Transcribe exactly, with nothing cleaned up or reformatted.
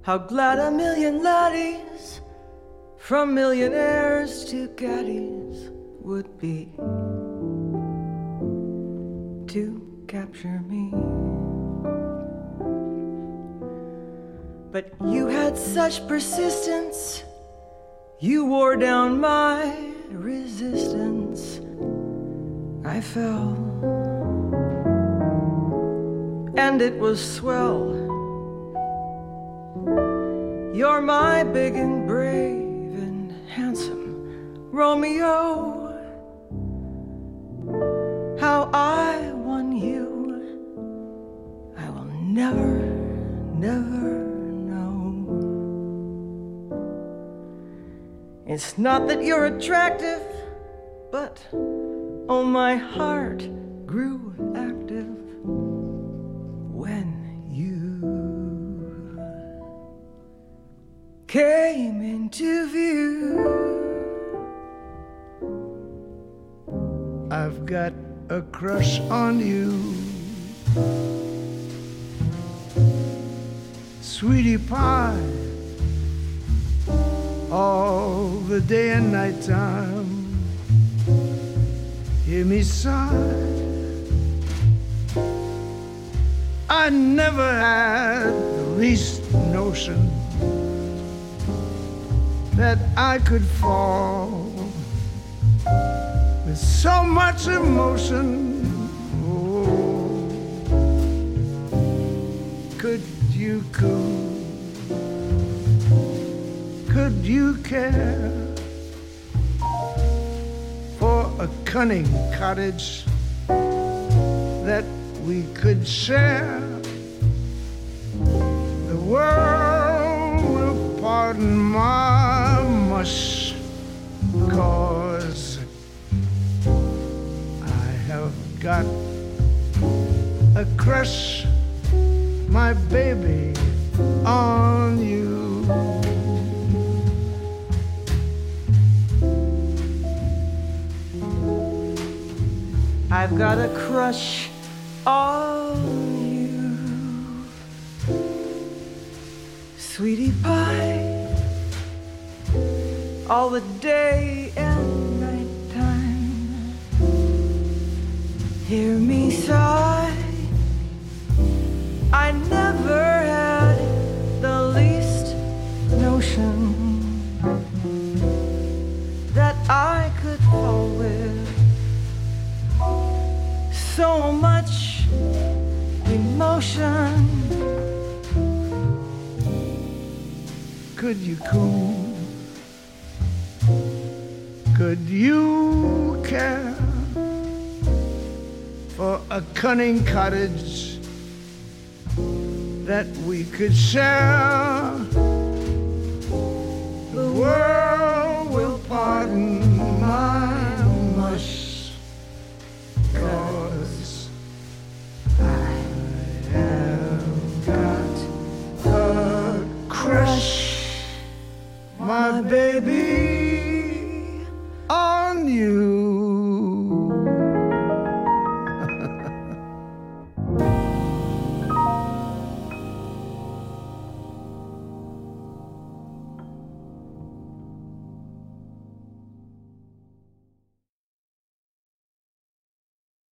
How glad a million laddies, from millionaires to caddies, would be to capture me. But you had such persistence, you wore down my resistance. I fell, and it was swell. You're my big and brave and handsome Romeo. How I won you, I will never, never know. It's not that you're attractive, but oh, my heart grew active when came into view. I've got a crush on you, sweetie pie, all the day and night time. Hear me sigh, I never had the least notion that I could fall with so much emotion. Oh, could you coo? Could you care for a cunning cottage that we could share? The world will pardon my mush, 'cause I have got a crush, my baby, on you. I've got a crush on you, sweetie pie, all the day and night time. Hear me sigh, I never had the least notion that I could fall with so much emotion. Could you coo? Could you care for a cunning cottage that we could share? The world will pardon my mush, 'cause I have got a crush, my baby.